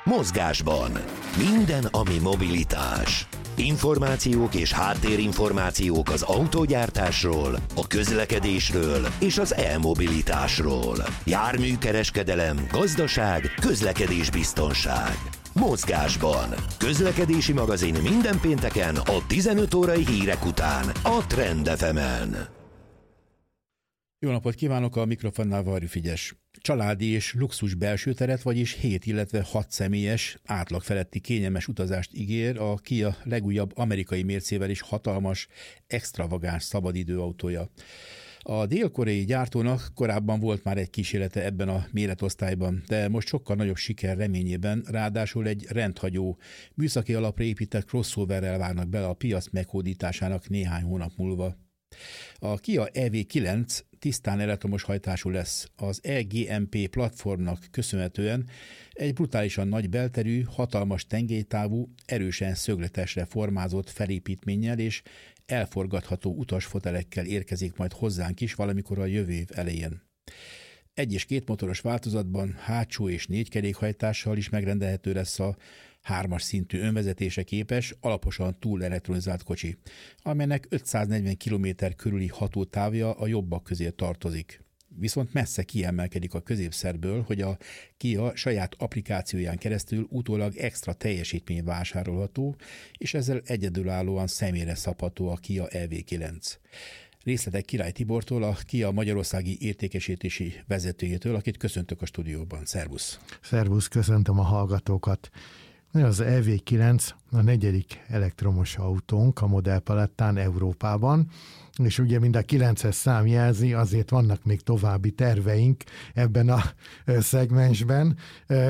Mozgásban. Minden, ami mobilitás. Információk és háttérinformációk az autógyártásról, a közlekedésről és az e-mobilitásról. Járműkereskedelem, gazdaság, közlekedésbiztonság. Mozgásban. Közlekedési magazin minden pénteken a 15 órai hírek után a Trend FM-en. Jó napot kívánok, a mikrofonnál Varjú Figyes. Családi és luxus belsőteret, vagyis 7, illetve 6 személyes, átlag feletti kényelmes utazást ígér a Kia legújabb amerikai mércével is hatalmas, extravagáns szabadidőautója. A dél-koreai gyártónak korábban volt már egy kísérlete ebben a méretosztályban, de most sokkal nagyobb siker reményében, ráadásul egy rendhagyó, műszaki alapra épített crossoverrel várnak bele a piac meghódításának néhány hónap múlva. A Kia EV9 tisztán elektromos hajtású lesz. Az eGMP platformnak köszönhetően egy brutálisan nagy belterű, hatalmas tengelytávú, erősen szögletesre formázott felépítménnyel és elforgatható utasfotelekkel érkezik majd hozzánk is valamikor a jövő év elején. 1 és 2 motoros változatban hátsó és 4 kerékhajtással is megrendelhető lesz a 3-as szintű önvezetése képes, alaposan túl elektronizált kocsi, amelynek 540 km körüli hatótávja a jobbak közé tartozik. Viszont messze kiemelkedik a középszerből, hogy a Kia saját applikációján keresztül utólag extra teljesítmény vásárolható, és ezzel egyedülállóan személyre szabható a Kia EV9. Részletek Király Tibortól, a Kia magyarországi értékesítési vezetőjétől, akit köszöntök a stúdióban. Szervusz! Szervusz, köszöntöm a hallgatókat! Az EV9 a 4. elektromos autónk a modellpalettán Európában, és ugye mind a 9-es szám jelzi, azért vannak még további terveink ebben a szegmensben.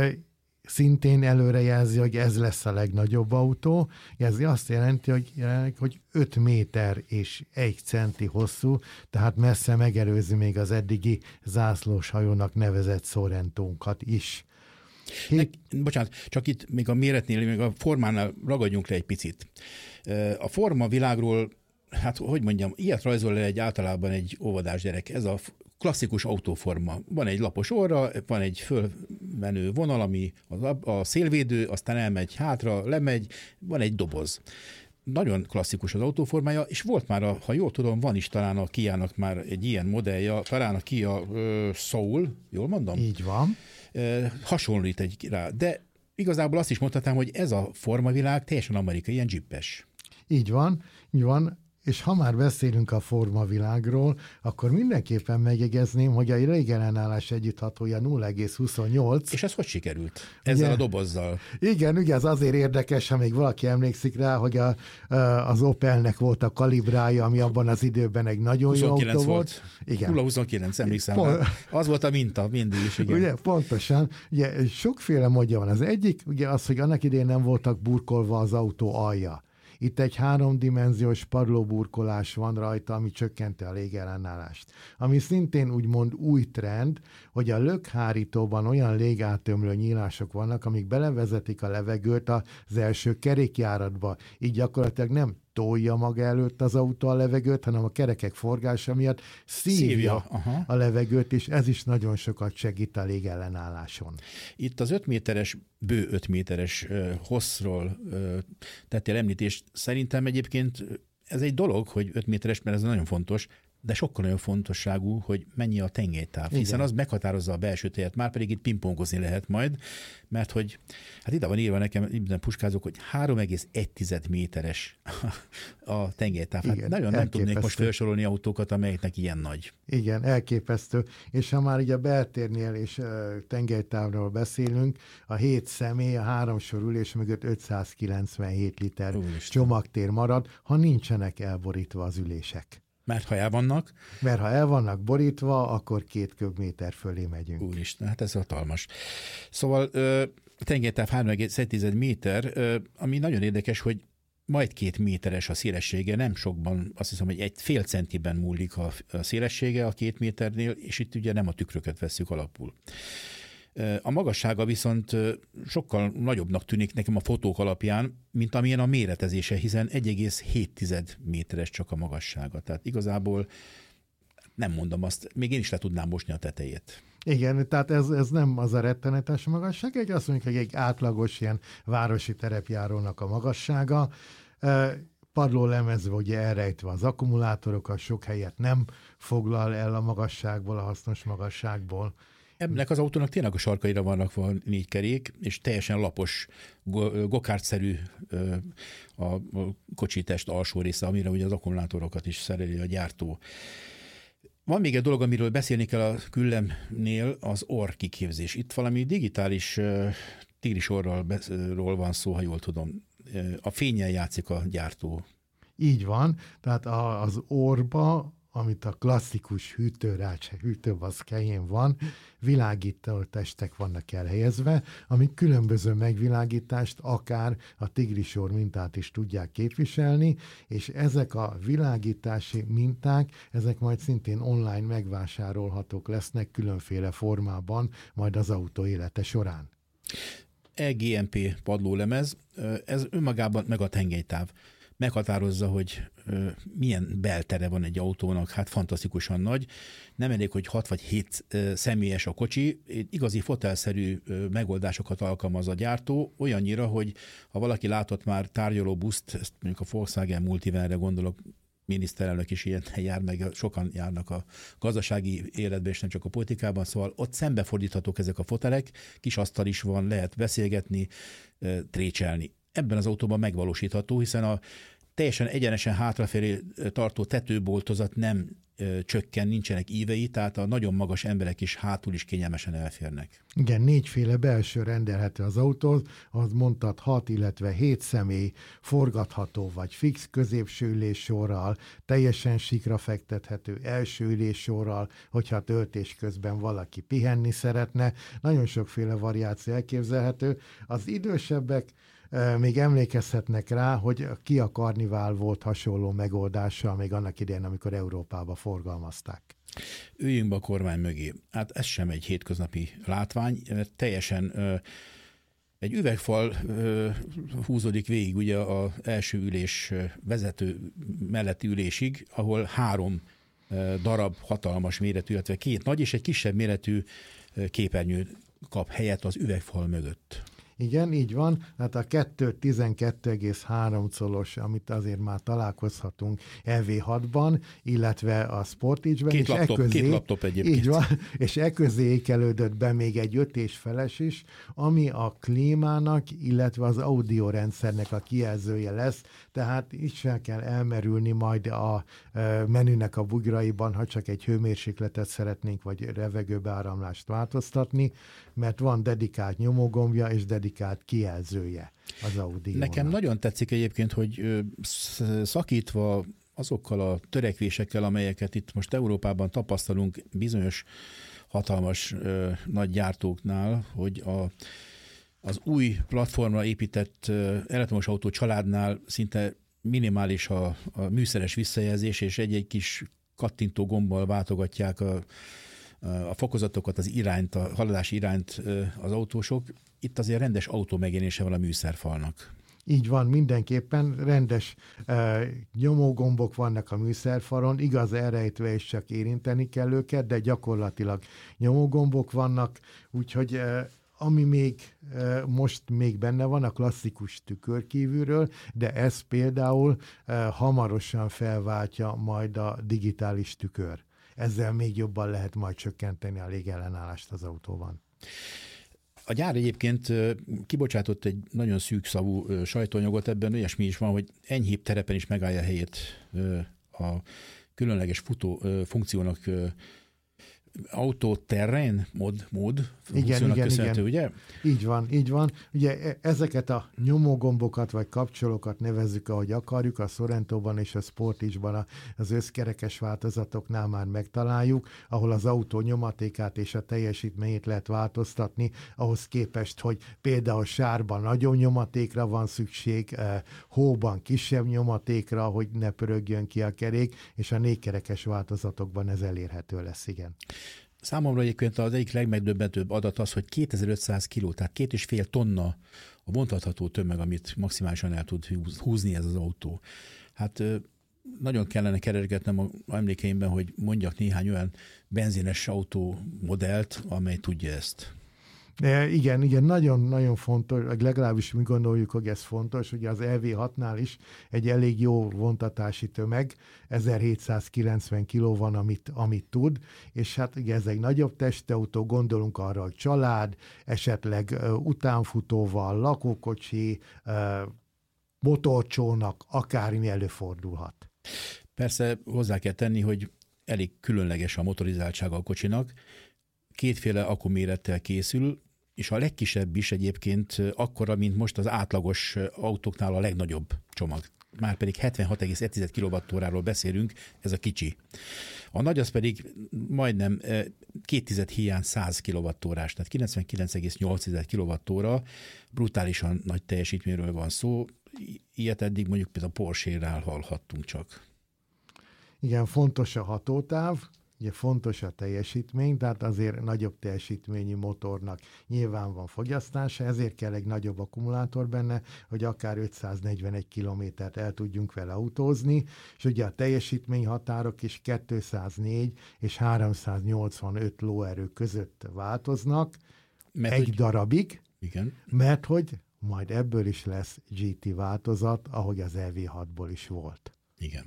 Szintén előrejelzi, hogy ez lesz a legnagyobb autó. Ez azt jelenti, hogy 5 méter és 1 centi hosszú, tehát messze megelőzi még az eddigi zászlós hajónak nevezett Sorrentónkat is. Bocsánat, csak itt még a méretnél, még a formánál ragadjunk le egy picit. A forma világról, hát hogy mondjam, ilyet rajzol le általában egy óvodás gyerek. Ez a klasszikus autóforma. Van egy lapos orra, van egy fölmenő vonal, ami a szélvédő, aztán elmegy hátra, lemegy, van egy doboz. Nagyon klasszikus az autóformája, és volt már, ha jól tudom, van is talán a Kia-nak már egy ilyen modellja, talán a Kia Soul, jól mondom? Így van. Hasonlít rá, de igazából azt is mondhatnám, hogy ez a formavilág teljesen amerikai, ilyen jeepes. Így van, így van. És ha már beszélünk a formavilágról, akkor mindenképpen megjegyezném, hogy a régellenállás együtthatója 0,28. És ez hogy sikerült? Ezzel ugye, a dobozzal? Igen, ugye az azért érdekes, ha még valaki emlékszik rá, hogy az Opelnek volt a kalibrája, ami abban az időben egy nagyon jó autó volt. Igen. 0,29, emlékszem. Az volt a minta, mindig is. Igen. Ugye, pontosan. Ugye, sokféle módja van. Az egyik, ugye az, hogy annak idején nem voltak burkolva az autó alja. Itt egy 3-dimenziós padlóburkolás van rajta, ami csökkenti a légellenállást. Ami szintén úgymond új trend, hogy a lökhárítóban olyan légátömlő nyílások vannak, amik belevezetik a levegőt az első kerékjáratba. Így gyakorlatilag nem tolja maga előtt az autó a levegőt, hanem a kerekek forgása miatt szívja a levegőt, és ez is nagyon sokat segít a légellenálláson. Itt az 5 méteres, bő 5 méteres hosszról tettél említést. Szerintem egyébként ez egy dolog, hogy 5 méteres, mert ez nagyon fontos, de sokkal nagyon fontosságú, hogy mennyi a tengelytáv, hiszen az meghatározza a belső tejet, már pedig itt pingpongozni lehet majd, mert hogy, hát ide van írva nekem, itt puskázok, hogy 3,1 méteres a tengelytáv. Hát nagyon elképesztő. Nem tudnék most felsorolni autókat, amelyeknek ilyen nagy. Igen, elképesztő. És ha már így a beltérnél és tengelytávról beszélünk, a 7 személy, a 3 sor ülés mögött 597 liter csomagtér marad, ha nincsenek elborítva az ülések. Mert ha el vannak? Mert ha el vannak borítva, akkor 2 köbméter fölé megyünk. Úristen, hát ez hatalmas. Szóval tengelytáv 3,1 méter, ami nagyon érdekes, hogy majd 2 méteres a szélessége, nem sokban, azt hiszem, hogy 1,5 centiben múlik a szélessége a 2 méternél, és itt ugye nem a tükröket vesszük alapul. A magassága viszont sokkal nagyobbnak tűnik nekem a fotók alapján, mint amilyen a méretezése, hiszen 1,7 méteres csak a magassága. Tehát igazából nem mondom azt, még én is le tudnám mosni a tetejét. Igen, tehát ez nem az a rettenetes magasság, azt mondjuk, hogy egy átlagos ilyen városi terepjárónak a magassága, padlólemezve ugye elrejtve az akkumulátorokat, sok helyet nem foglal el a magasságból, a hasznos magasságból. Ennek az autónak tényleg a sarkaira vannak 4 kerék, és teljesen lapos, gokártszerű a kocsitest alsó része, amire ugye az akkumulátorokat is szereli a gyártó. Van még egy dolog, amiről beszélni kell a küllemnél, az orr kiképzés. Itt valami digitális tigrisorról van szó, ha jól tudom. A fénnyel játszik a gyártó. Így van, tehát az orrba, amit a klasszikus hűtővasz helyén van, világító testek vannak elhelyezve, amik különböző megvilágítást, akár a tigrisor mintát is tudják képviselni, és ezek a világítási minták, ezek majd szintén online megvásárolhatók lesznek különféle formában, majd az autó élete során. EGMP padlólemez, ez önmagában meg a tengelytáv. Meghatározza, hogy milyen beltere van egy autónak, hát fantasztikusan nagy. Nem elég, hogy 6 vagy 7 személyes a kocsi, igazi fotelszerű megoldásokat alkalmaz a gyártó, olyannyira, hogy ha valaki látott már tárgyalóbuszt, ezt mondjuk a Volkswagen Multivanre gondolok, miniszterelnök is ilyen jár, meg sokan járnak a gazdasági életben, és nem csak a politikában, szóval ott szembefordíthatók ezek a fotelek, kis asztal is van, lehet beszélgetni, trécselni. Ebben az autóban megvalósítható, hiszen a teljesen egyenesen hátrafelé tartó tetőboltozat nem csökken, nincsenek ívei, tehát a nagyon magas emberek is hátul is kényelmesen elférnek. Igen, 4 belső rendelhető az autó, az mondtad 6, illetve 7 személy forgatható, vagy fix középső üléssorral, teljesen sikra fektethető első üléssorral, hogyha töltés közben valaki pihenni szeretne. Nagyon sokféle variáció elképzelhető. Az idősebbek még emlékezhetnek rá, hogy ki a Carnival volt hasonló megoldással még annak idején, amikor Európába forgalmazták. Üljünk be a kormány mögé. Hát ez sem egy hétköznapi látvány, mert teljesen egy üvegfal húzódik végig ugye az első ülés vezető melletti ülésig, ahol 3 darab hatalmas méretű, illetve 2 nagy és egy kisebb méretű képernyő kap helyet az üvegfal mögött. Igen, így van. Hát a 12,3 colos, amit azért már találkozhatunk EV6-ban, illetve a Sportage-ben. Két laptop egyébként. Így van, és eközé ékelődött be még egy 5,5-es is, ami a klímának, illetve az audiórendszernek a kijelzője lesz, tehát itt sem kell elmerülni majd a menünek a bugyraiban, ha csak egy hőmérsékletet szeretnénk, vagy levegőbeáramlást változtatni, mert van dedikált nyomógombja és dedikált kijelzője az Audi-nak. Nekem nagyon tetszik egyébként, hogy szakítva azokkal a törekvésekkel, amelyeket itt most Európában tapasztalunk bizonyos hatalmas nagy gyártóknál, hogy az új platformra épített elektromos autó családnál szinte minimális a műszeres visszajelzés, és egy-egy kis kattintó gombbal váltogatják a fokozatokat, az irányt, a haladási irányt az autósok. Itt azért rendes autó megjelenése van a műszerfalnak. Így van, mindenképpen rendes nyomógombok vannak a műszerfalon, igaz elrejtve és csak érinteni kell őket, de gyakorlatilag nyomógombok vannak, úgyhogy ami most még benne van, a klasszikus tükör kívülről, de ez például hamarosan felváltja majd a digitális tükör. Ezzel még jobban lehet majd csökkenteni a légellenállást az autóban. A gyár egyébként kibocsátott egy nagyon szűkszavú sajtóanyagot, ebben olyasmi is van, hogy enyhébb terepen is megállja helyét a különleges futó funkciónak, autóterrain mód funkciónak köszönhető, ugye? Így van. Ugye ezeket a nyomógombokat vagy kapcsolókat nevezzük, ahogy akarjuk, a Sorrentóban és a Sportage-ban az összkerekes változatoknál már megtaláljuk, ahol az autó nyomatékát és a teljesítményét lehet változtatni, ahhoz képest, hogy például sárban nagyobb nyomatékra van szükség, hóban kisebb nyomatékra, hogy ne pörögjön ki a kerék, és a 4-kerekes változatokban ez elérhető lesz, igen. Számomra egyébként az egyik legmegdöbbentőbb adat az, hogy 2500 kiló, tehát 2,5 tonna a vontatható tömeg, amit maximálisan el tud húzni ez az autó. Hát nagyon kellene keresgetnem a emlékeimben, hogy mondjak néhány olyan benzines autó modellt, amely tudja ezt. Igen, nagyon-nagyon fontos, legalábbis mi gondoljuk, hogy ez fontos, hogy az EV6-nál is egy elég jó vontatási tömeg, 1790 kg van, amit tud, és hát ugye ez egy nagyobb testautó, gondolunk arra, hogy család, esetleg utánfutóval, lakókocsi, motorcsónak, akármi előfordulhat. Persze hozzá kell tenni, hogy elég különleges a motorizáltsága a kocsinak, kétféle akkumérettel készül, és a legkisebb is egyébként akkora, mint most az átlagos autóknál a legnagyobb csomag. Márpedig 76,1 kWh-ról beszélünk, ez a kicsi. A nagy az pedig majdnem 2 hiány 100 kWh, tehát 99,8 kWh, brutálisan nagy teljesítményről van szó. Ilyet eddig mondjuk például a Porsche-nál hallhattunk csak. Igen, fontos a hatótáv, ugye fontos a teljesítmény, tehát azért nagyobb teljesítményű motornak nyilván van fogyasztása, ezért kell egy nagyobb akkumulátor benne, hogy akár 541 kilométert el tudjunk vele autózni, és ugye a teljesítményhatárok is 204 és 385 lóerő között változnak, darabig, igen. Mert hogy majd ebből is lesz GT változat, ahogy az EV6-ból is volt. Igen.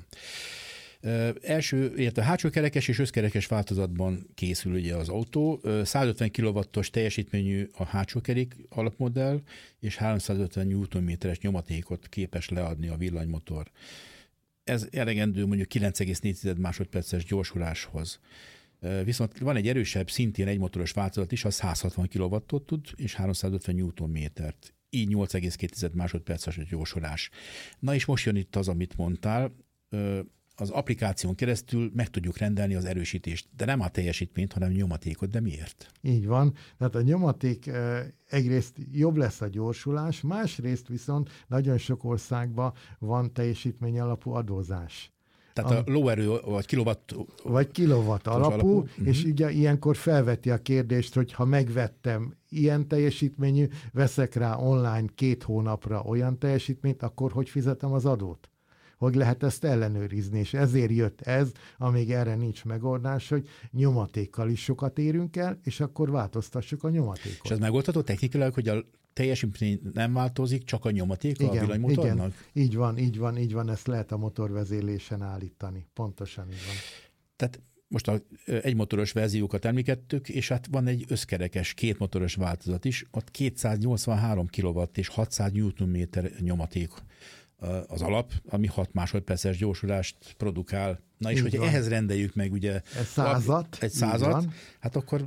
A hátsó kerekes és összkerekes változatban készül ugye az autó. 150 kW-os teljesítményű a hátsó kerék alapmodell, és 350 Nm-es nyomatékot képes leadni a villanymotor. Ez elegendő mondjuk 9,4 másodperces gyorsuláshoz. Viszont van egy erősebb, szintén egymotoros változat is, az 160 kW-ot tud, és 350 Nm-t. Így 8,2 másodperces a gyorsulás. Na és most jön itt az, amit mondtál, az applikáción keresztül meg tudjuk rendelni az erősítést, de nem a teljesítményt, hanem a nyomatékot. De miért? Így van. Tehát a nyomaték egyrészt jobb lesz a gyorsulás, másrészt viszont nagyon sok országban van teljesítmény alapú adózás. Tehát a lóerő vagy kilowatt alapú, és ugye ilyenkor felveti a kérdést, hogy ha megvettem ilyen teljesítményű, veszek rá online 2 hónapra olyan teljesítményt, akkor hogy fizetem az adót? Hogy lehet ezt ellenőrizni, és ezért jött ez, amíg erre nincs megoldás, hogy nyomatékkal is sokat érünk el, és akkor változtassuk a nyomatékot. És ez megoldható technikailag, hogy a teljesítmény nem változik, csak a nyomaték a villanymotornak? Igen, így van, ezt lehet a motorvezérlésen állítani. Pontosan így van. Tehát most egymotoros verziókat említettük, és hát van egy összkerekes, kétmotoros változat is, ott 283 kW és 600 Nm nyomaték az alap, ami 6 másodperces gyorsulást produkál. Na és hogyha ehhez rendeljük meg ugye egy százat, hát akkor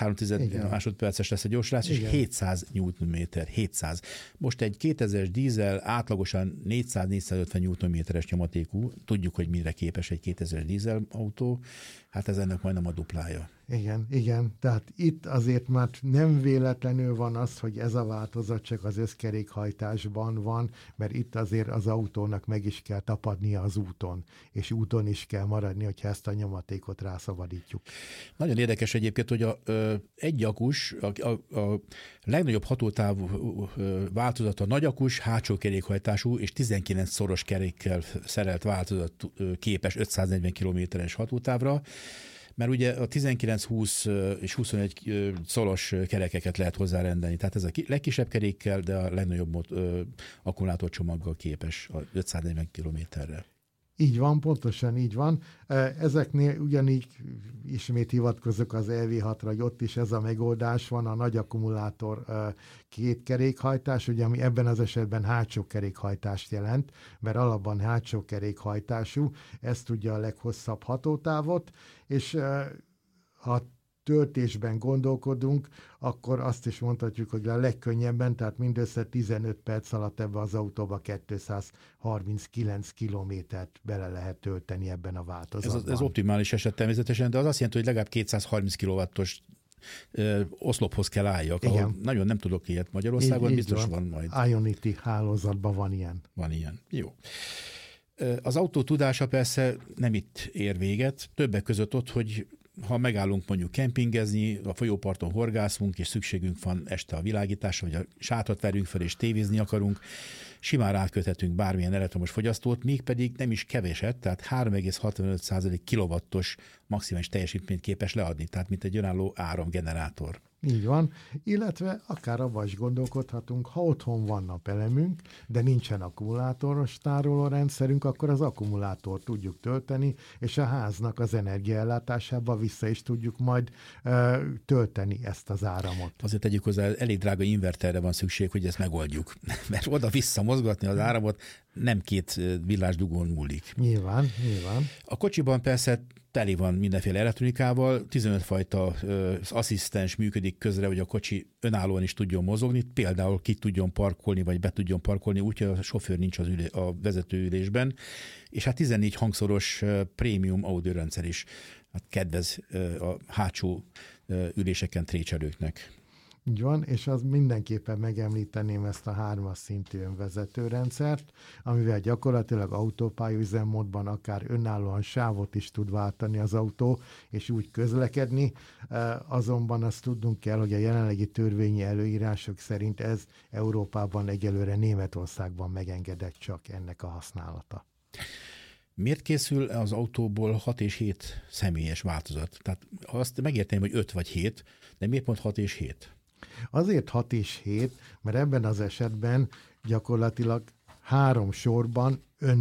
5,3 másodperces lesz a gyorsulás, és 700 Nm. 700. Most egy 2000-es dízel átlagosan 400-450 Nm-es nyomatékú, tudjuk, hogy mire képes egy 2000-es dízel autó, hát ez ennek majdnem a duplája. Igen. Tehát itt azért már nem véletlenül van az, hogy ez a változat csak az összkerékhajtásban van, mert itt azért az autónak meg is kell tapadnia az úton, és úton is kell maradni, hogyha ezt a nyomatékot rászabadítjuk. Nagyon érdekes egyébként, hogy egy akus, a legnagyobb hatótávú változat a nagy akus, hátsó kerékhajtású és 19 szoros kerékkel szerelt változat képes 540 km-es hatótávra, mert ugye a 19, 20 és 21 szoros kerekeket lehet hozzárendelni. Tehát ez a legkisebb kerékkel, de a legnagyobb akkumulátorcsomaggal képes a 540 kilométerre. Így van, pontosan így van. Ezeknél ugyanígy ismét hivatkozok az EV6-ra, hogy ott is ez a megoldás van, a nagy akkumulátor két kerékhajtás, ugye, ami ebben az esetben hátsó kerékhajtást jelent, mert alapban hátsó kerékhajtású, ez tudja a leghosszabb hatótávot, és ha töltésben gondolkodunk, akkor azt is mondhatjuk, hogy a legkönnyebben, tehát mindössze 15 perc alatt ebbe az autóba 239 kilométert bele lehet tölteni ebben a változatban. Ez optimális eset természetesen, de az azt jelenti, hogy legalább 230 kW-os oszlophoz kell álljak, ahol nagyon nem tudok ilyet Magyarországon, biztos van majd. Ionity hálózatban van ilyen. Van ilyen, jó. Az autó tudása persze nem itt ér véget, többek között ott, hogy ha megállunk mondjuk kempingezni, a folyóparton horgászunk, és szükségünk van este a világításra, vagy a sátrat verünk fel, és tévézni akarunk, simán ráköthetünk bármilyen elektromos fogyasztót, mégpedig nem is keveset, tehát 3,65% kilowattos maximális teljesítményt képes leadni, tehát mint egy önálló áramgenerátor. Így van, illetve akár abban is gondolkodhatunk, ha otthon van napelemünk, de nincsen akkumulátoros tárolórendszerünk, akkor az akkumulátort tudjuk tölteni, és a háznak az energiaellátásába vissza is tudjuk majd tölteni ezt az áramot. Azért tegyük hozzá, elég drága inverterre van szükség, hogy ezt megoldjuk, mert oda-vissza mozgatni az áramot nem két villásdugón múlik. Nyilván. A kocsiban persze teli van mindenféle elektronikával, 15 fajta asszisztens működik közre, hogy a kocsi önállóan is tudjon mozogni, például ki tudjon parkolni, vagy be tudjon parkolni, úgyhogy a sofőr nincs a vezetőülésben, és hát 14 hangszoros prémium audiorendszer is hát kedvez a hátsó üléseken trécselőknek. Így van, és az mindenképpen megemlíteném ezt a 3-as szintű önvezetőrendszert, amivel gyakorlatilag autópálya üzemmódban akár önállóan sávot is tud váltani az autó, és úgy közlekedni. Azonban azt tudnunk kell, hogy a jelenlegi törvényi előírások szerint ez Európában egyelőre Németországban megengedett csak ennek a használata. Miért készül az autóból 6 és 7 személyes változat? Tehát azt megérteném, hogy 5 vagy 7, de miért pont 6 és 7? Azért 6 és 7, mert ebben az esetben gyakorlatilag 3 sorban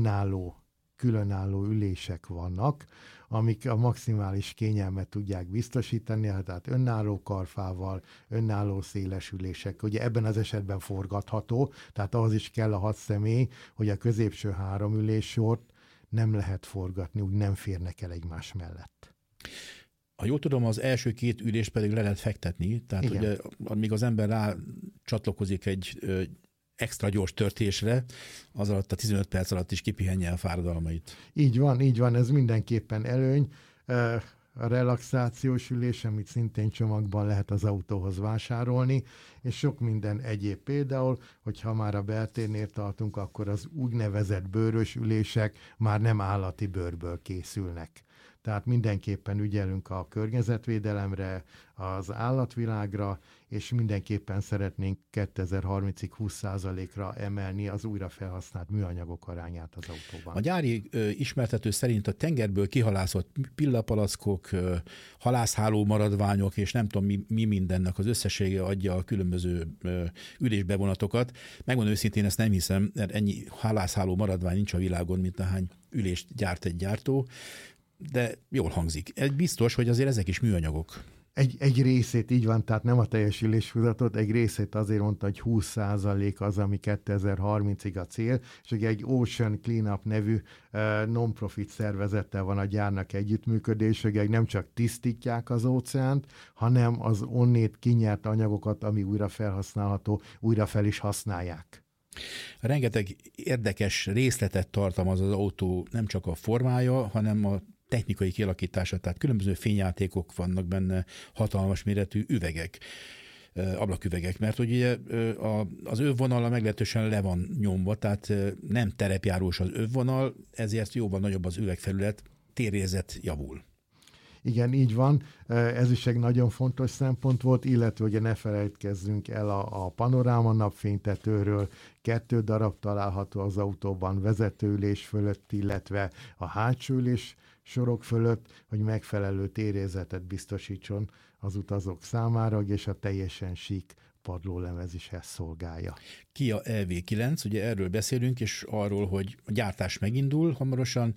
különálló ülések vannak, amik a maximális kényelmet tudják biztosítani, tehát önálló karfával, önálló széles ülések. Ugye ebben az esetben forgatható, tehát ahhoz is kell a 6 személy, hogy a középső 3 üléssort nem lehet forgatni, úgy nem férnek el egymás mellett. Ha jól tudom, az első 2 ülést pedig le lehet fektetni, tehát igen. Ugye, amíg az ember rá csatlakozik egy extra gyors törtésre, az alatt a 15 perc alatt is kipihenje a fáradalmait. Így van, ez mindenképpen előny. A relaxációs ülés, amit szintén csomagban lehet az autóhoz vásárolni, és sok minden egyéb, például, hogyha már a beltérnél tartunk, akkor az úgynevezett bőrös ülések már nem állati bőrből készülnek. Tehát mindenképpen ügyelünk a környezetvédelemre, az állatvilágra, és mindenképpen szeretnénk 2030-ig 20%-ra emelni az újra felhasznált műanyagok arányát az autóban. A gyári ismertető szerint a tengerből kihalászott pillapalackok, halászháló maradványok, és nem tudom mi mindennek az összessége adja a különböző ülésbevonatokat. Megmondom őszintén, ezt nem hiszem, mert ennyi halászháló maradvány nincs a világon, mint ahány ülést gyárt egy gyártó. De jól hangzik. Biztos, hogy azért ezek is műanyagok. Egy részét, így van, tehát nem a teljes üléshúzatot, egy részét azért mondta, hogy 20% az, ami 2030-ig a cél, és ugye egy Ocean Cleanup nevű non-profit szervezettel van a gyárnak együttműködés, hogy nem csak tisztítják az óceánt, hanem az onnét kinyert anyagokat, ami újra felhasználható, újra fel is használják. Rengeteg érdekes részletet tartalmaz az autó, nem csak a formája, hanem a technikai kialakítása, tehát különböző fényjátékok vannak benne, hatalmas méretű üvegek, ablaküvegek, mert ugye az övvonala meglehetősen le van nyomva, tehát nem terepjárós az övvonal, ezért jóval nagyobb az üvegfelület, térérzet javul. Igen, így van. Ez is egy nagyon fontos szempont volt, illetve ugye ne felejtkezzünk el a panoráma napfénytetőről. 2 darab található az autóban vezetőülés fölött, illetve a hátsó ülés sorok fölött, hogy megfelelő térérzetet biztosítson az utazók számára, és a teljesen sík padlólemez is ezt szolgálja. Kia EV9, ugye erről beszélünk, és arról, hogy a gyártás megindul hamarosan,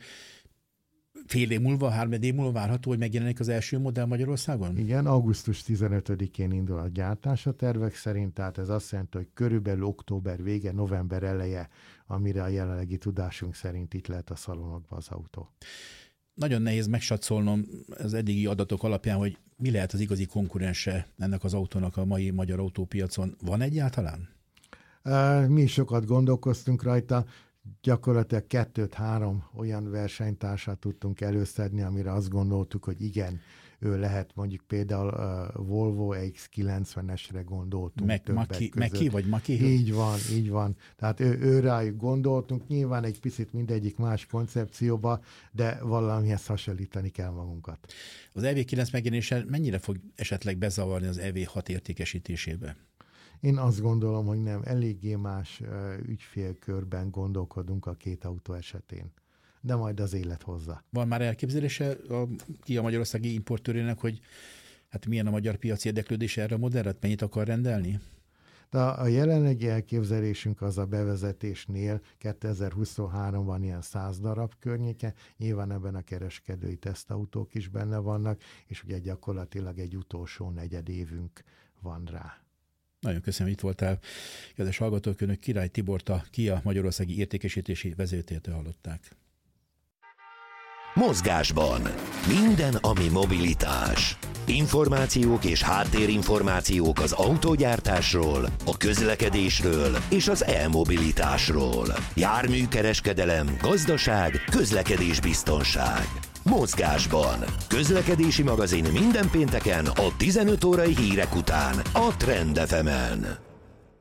fél év múlva, 3 év múlva várható, hogy megjelenik az első modell Magyarországon? Igen, augusztus 15-én indul a gyártás a tervek szerint, tehát ez azt jelenti, hogy körülbelül október vége, november eleje, amire a jelenlegi tudásunk szerint itt lehet a szalonokban az autó. Nagyon nehéz megsatszolnom az eddigi adatok alapján, hogy mi lehet az igazi konkurense ennek az autónak a mai magyar autópiacon. Van egyáltalán? Mi sokat gondolkoztunk rajta, gyakorlatilag 2-3 olyan versenytársat tudtunk előszedni, amire azt gondoltuk, hogy igen, ő lehet mondjuk például Volvo EX90-esre gondoltunk Maki vagy Maki? Így van. Tehát ő rájuk gondoltunk, nyilván egy picit mindegyik más koncepcióba, de valamihez hasonlítani kell magunkat. Az EV9 megjelenése mennyire fog esetleg bezavarni az EV6 értékesítésébe? Én azt gondolom, hogy nem, eléggé más ügyfélkörben gondolkodunk a két autó esetén. De majd az élet hozza. Van már elképzelése a Kia magyarországi importőrének, hogy hát milyen a magyar piaci érdeklődés erre a modellre, mennyit akar rendelni? De a jelenlegi elképzelésünk az a bevezetésnél 2023-ban ilyen 100 darab környéke, nyilván ebben a kereskedői tesztautók is benne vannak, és ugye gyakorlatilag egy utolsó negyedévünk van rá. Nagyon köszönöm, hogy itt voltál. Kedves hallgatók, önök Király Tibort, a Kia magyarországi értékesítési vezetőjétől hallották. Mozgásban. Minden, ami mobilitás. Információk és háttérinformációk az autógyártásról, a közlekedésről és az e-mobilitásról. Járműkereskedelem, gazdaság, közlekedésbiztonság. Mozgásban. Közlekedési magazin minden pénteken a 15 órai hírek után a Trend FM-en.